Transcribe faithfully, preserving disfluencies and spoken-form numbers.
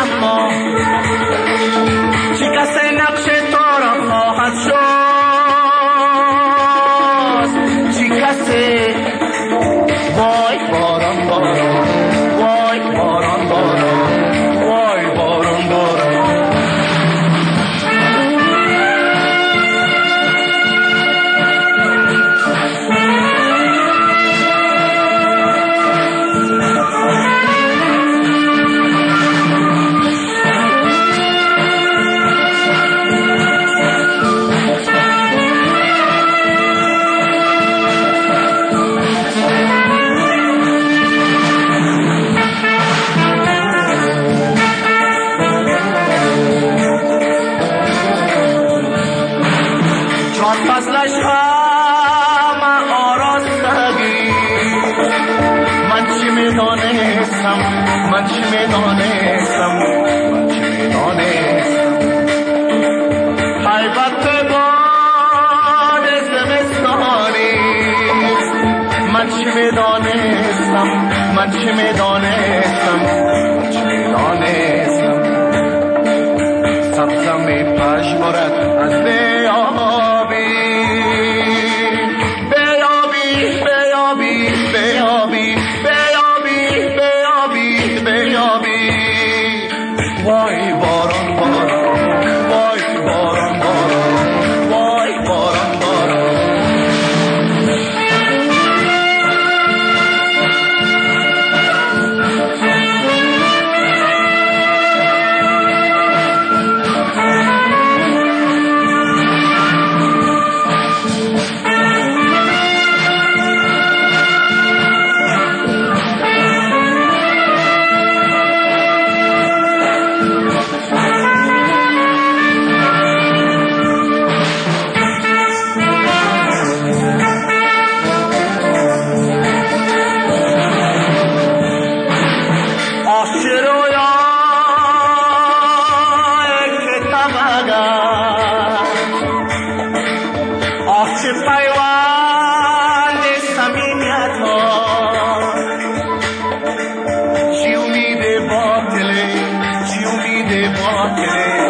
اما شکست نقش تو را خواهد شد شکست وای باران باران وای باران باران وای باران باران فضلش همه آراستگی من چی میدانستم من چی میدانستم من چی میدانستم البته باد زمستانی من چی میدانستم من چی میدانستم من چی میدانستم سبزم میپژمرد از بیابی بیابی بیابی بیابی بیابی بیابی بیابی وای باران باران وای باران باران وای باران باران پیوند صمیمیت ها چی امید باطله چی امید باطله